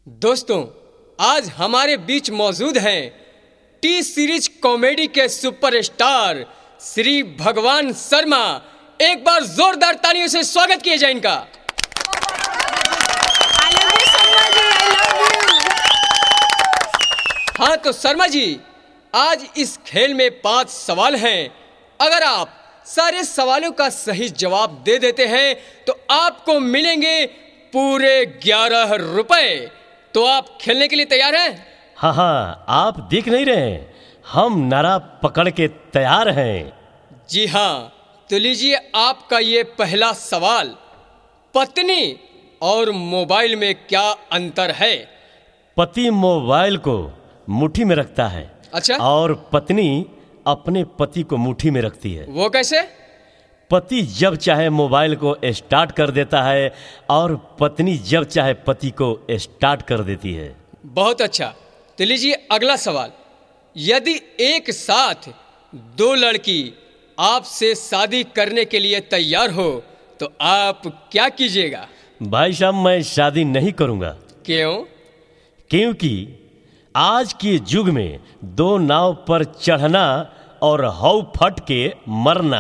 दोस्तों, आज हमारे बीच मौजूद हैं टी सीरीज कॉमेडी के सुपरस्टार श्री भगवान शर्मा। एक बार जोरदार तालियों से स्वागत किया जाए इनका। हाँ तो शर्मा जी, आज इस खेल में 5 सवाल हैं। अगर आप सारे सवालों का सही जवाब दे देते हैं तो आपको मिलेंगे पूरे 11 रुपए। तो आप खेलने के लिए तैयार हैं? हाँ, आप देख नहीं रहे, हम नारा पकड़ के तैयार हैं। जी हाँ, तो लीजिए आपका ये पहला सवाल। पत्नी और मोबाइल में क्या अंतर है? पति मोबाइल को मुट्ठी में रखता है। अच्छा, और पत्नी अपने पति को मुट्ठी में रखती है। वो कैसे? पति जब चाहे मोबाइल को स्टार्ट कर देता है और पत्नी जब चाहे पति को स्टार्ट कर देती है। बहुत अच्छा। तो लीजिए अगला सवाल। यदि एक साथ 2 लड़की आपसे शादी करने के लिए तैयार हो तो आप क्या कीजिएगा? भाई साहब, मैं शादी नहीं करूंगा। क्यों? क्योंकि आज के युग में 2 नाव पर चढ़ना और हौ फट के मरना।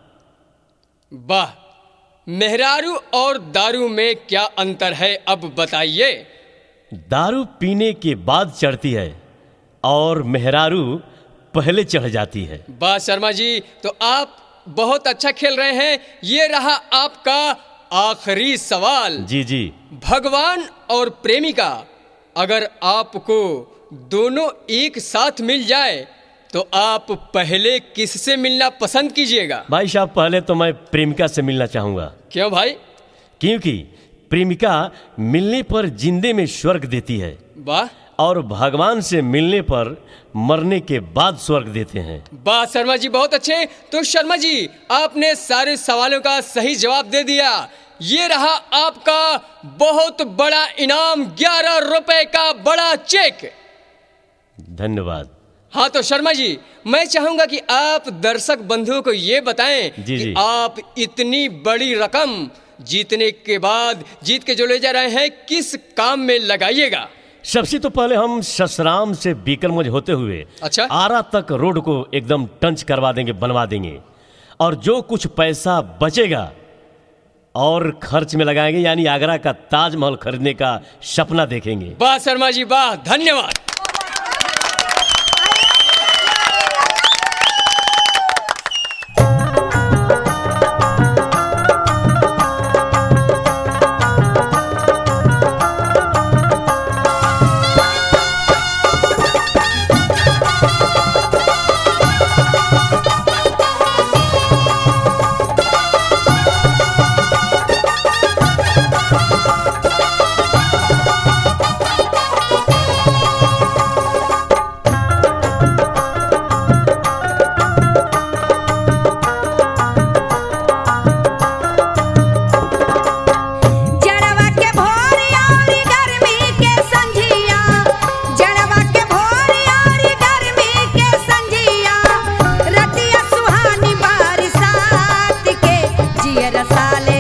वाह, मेहरारू और दारू में क्या अंतर है, अब बताइए। दारू पीने के बाद चढ़ती है और मेहरारू पहले चढ़ जाती है। वाह शर्मा जी, तो आप बहुत अच्छा खेल रहे हैं। ये रहा आपका आखिरी सवाल। जी। भगवान और प्रेमिका अगर आपको दोनों एक साथ मिल जाए तो आप पहले किससे मिलना पसंद कीजिएगा? भाई साहब, पहले तो मैं प्रेमिका से मिलना चाहूंगा। क्यों भाई? क्योंकि प्रेमिका मिलने पर जिंदे में स्वर्ग देती है। वाह। और भगवान से मिलने पर मरने के बाद स्वर्ग देते हैं। वाह शर्मा जी, बहुत अच्छे। तो शर्मा जी, आपने सारे सवालों का सही जवाब दे दिया। ये रहा आपका बहुत बड़ा इनाम, 11 रुपए का बड़ा चेक। धन्यवाद। हाँ तो शर्मा जी, मैं चाहूंगा कि आप दर्शक बंधुओं को ये बताएं कि आप इतनी बड़ी रकम जीतने के बाद जीत के जो ले जा रहे हैं किस काम में लगाइएगा? सबसे तो पहले हम ससराम से बीकरगंज होते हुए अच्छा, आरा तक रोड को एकदम टंच करवा देंगे, बनवा देंगे। और जो कुछ पैसा बचेगा और खर्च में लगाएंगे, यानी आगरा का ताजमहल खरीदने का सपना देखेंगे। वाह शर्मा जी, वाह, धन्यवाद।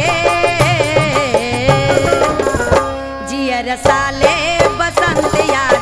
रसाले बसंत यार